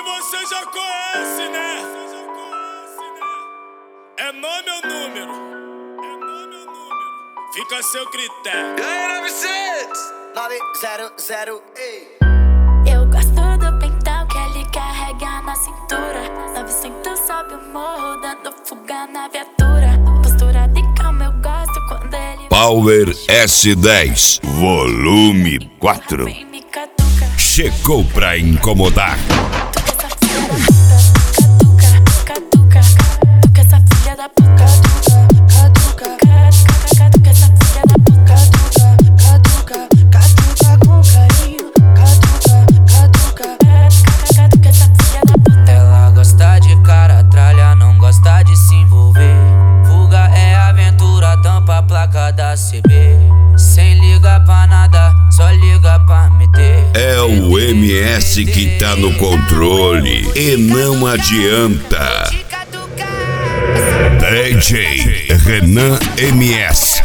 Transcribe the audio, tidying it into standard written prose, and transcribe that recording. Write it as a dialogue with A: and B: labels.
A: você já conhece, né? É nome ou número? É nome ou número? Fica a seu critério.
B: E aí,
C: 900, ei.
D: Eu gosto do pentão que ele carrega na cintura. 900 sobe o morro, dando fuga na viatura. Postura de calma eu gosto quando ele
E: Power S10, volume 4.
D: vem me catuca.
E: Chegou pra incomodar.
D: Tu que essa filha da puta, catuca, catuca. Tu que essa filha da puta, catuca, catuca. Tu que essa filha da puta, catuca, catuca com carinho, catuca, catuca, catuca. Tu que essa filha da puta.
B: Ela gosta de cara tralha, não gosta de se envolver. Fuga é aventura, tampa a placa da CB. Sem ligar pra nada, só liga pra meter.
E: É o MS que tá no controle e não adianta. DJ Renan MS.